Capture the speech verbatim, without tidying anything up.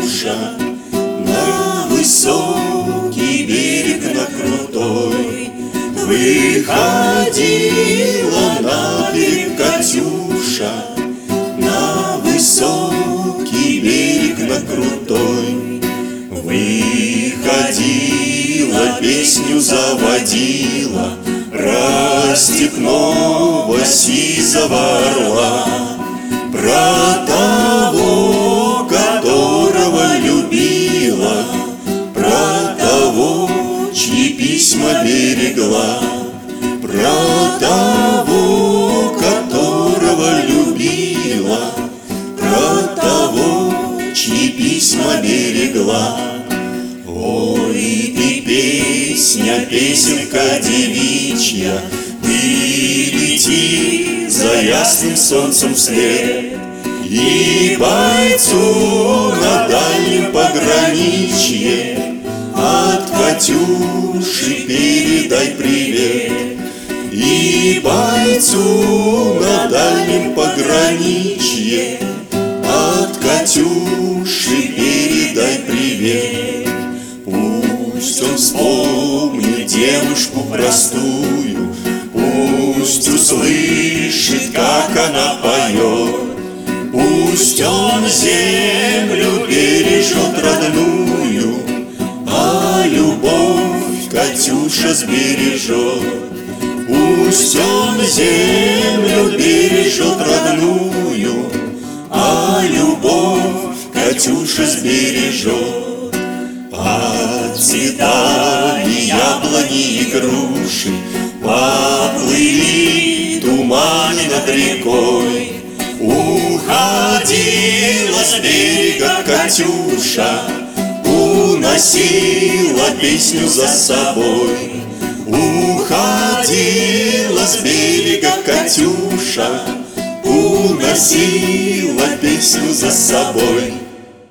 Катюша, на высокий берег, на крутой. Выходила на берег Катюша, на высокий берег, на крутой. Выходила, песню заводила про степного сизого орла, про того, которого любила, про того, чьи письма берегла, про того, которого любила, про того, чьи письма берегла. Ой, ты песня, песенка девичья, ты лети за ясным солнцем вслед, и бойцу на дальнем пограничье от Катюши передай привет. И бойцу на дальнем пограничье от Катюши передай привет. Пусть он вспомнит девушку простую, пусть услышит, как она поет. Пусть он землю бережет родную, а любовь Катюша сбережет. Пусть он землю бережет родную, а любовь Катюша сбережет. Отцветали яблони и груши, поплыли туманы над рекой. Уходила с берега Катюша, уносила песню за собой. Уходила с берега Катюша, уносила песню за собой.